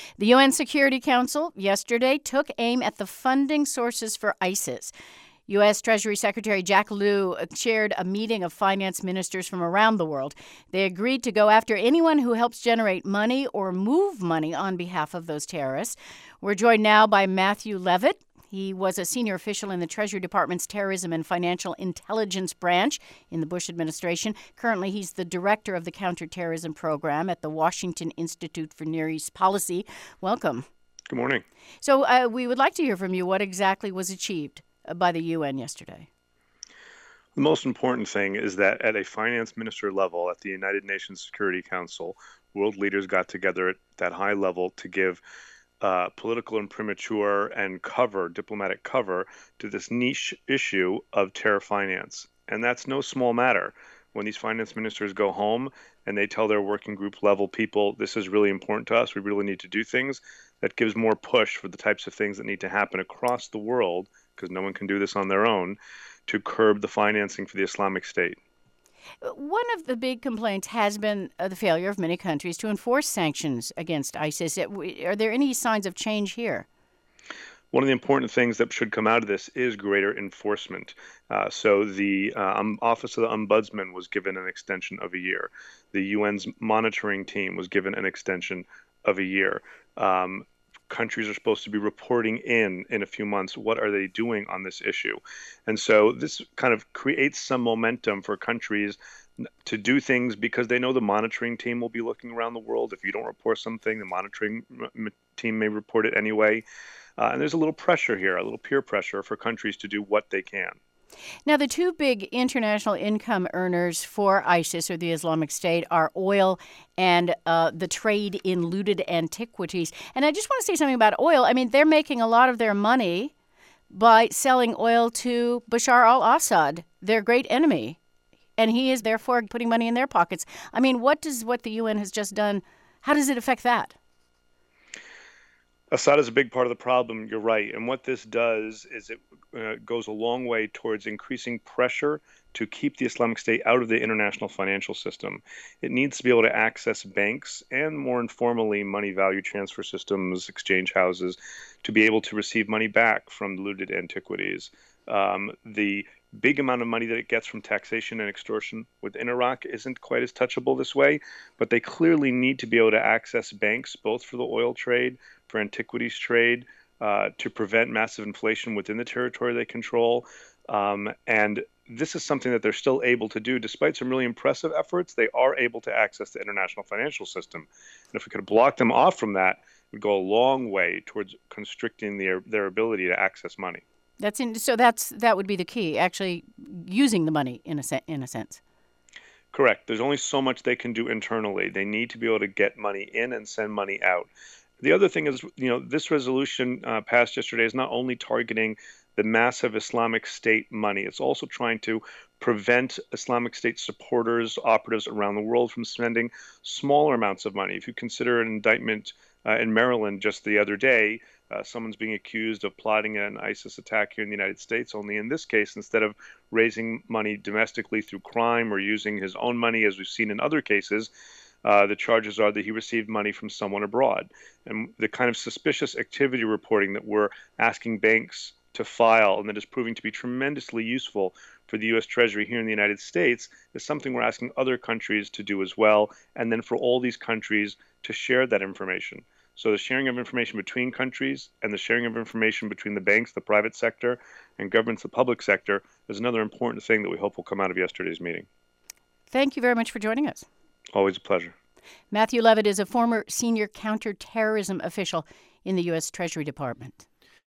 The UN Security Council yesterday took aim at the funding sources for ISIS. U.S. Treasury Secretary Jack Lew chaired a meeting of finance ministers from around the world. They agreed to go after anyone who helps generate money or move money on behalf of those terrorists. We're joined now by Matthew Levitt. He was a senior official in the Treasury Department's Terrorism and Financial Intelligence Branch in the Bush administration. Currently, he's the director of the Counterterrorism Program at the Washington Institute for Near East Policy. Welcome. Good morning. So we would like to hear from you what exactly was achieved by the UN yesterday. The most important thing is that at a finance minister level at the United Nations Security Council, world leaders got together at that high level to give political and premature and diplomatic cover to this niche issue of terror finance. And that's no small matter. When these finance ministers go home and they tell their working group level people, this is really important to us, we really need to do things, that gives more push for the types of things that need to happen across the world, because no one can do this on their own, to curb the financing for the Islamic State. One of the big complaints has been the failure of many countries to enforce sanctions against ISIS. Are there any signs of change here? One of the important things that should come out of this is greater enforcement. So the Office of the Ombudsman was given an extension of a year. The UN's monitoring team was given an extension of a year. Countries are supposed to be reporting in a few months. What are they doing on this issue? And so this kind of creates some momentum for countries to do things because they know the monitoring team will be looking around the world. If you don't report something, the monitoring team may report it anyway. And there's a little pressure here, a little peer pressure for countries to do what they can. Now, the two big international income earners for ISIS or the Islamic State are oil and the trade in looted antiquities. And I just want to say something about oil. I mean, they're making a lot of their money by selling oil to Bashar al-Assad, their great enemy. And he is therefore putting money in their pockets. I mean, what the UN has just done, how does it affect that? Assad is a big part of the problem, you're right. And what this does is it goes a long way towards increasing pressure to keep the Islamic State out of the international financial system. It needs to be able to access banks and, more informally, money value transfer systems, exchange houses, to be able to receive money back from looted antiquities. The big amount of money that it gets from taxation and extortion within Iraq isn't quite as touchable this way, but they clearly need to be able to access banks, both for the oil trade, for antiquities trade, to prevent massive inflation within the territory they control. And this is something that they're still able to do. Despite some really impressive efforts, they are able to access the international financial system. And if we could block them off from that, it would go a long way towards constricting their ability to access money. That would be the key, actually using the money in a sense. Correct. There's only so much they can do internally. They need to be able to get money in and send money out. The other thing is, this resolution passed yesterday is not only targeting the massive Islamic State money, it's also trying to prevent Islamic State supporters, operatives around the world from spending smaller amounts of money. If you consider an indictment in Maryland just the other day, someone's being accused of plotting an ISIS attack here in the United States, only in this case, instead of raising money domestically through crime or using his own money, as we've seen in other cases, the charges are that he received money from someone abroad. And the kind of suspicious activity reporting that we're asking banks to file and that is proving to be tremendously useful for the U.S. Treasury here in the United States is something we're asking other countries to do as well, and then for all these countries to share that information. So the sharing of information between countries and the sharing of information between the banks, the private sector, and governments, the public sector, is another important thing that we hope will come out of yesterday's meeting. Thank you very much for joining us. Always a pleasure. Matthew Levitt is a former senior counterterrorism official in the U.S. Treasury Department.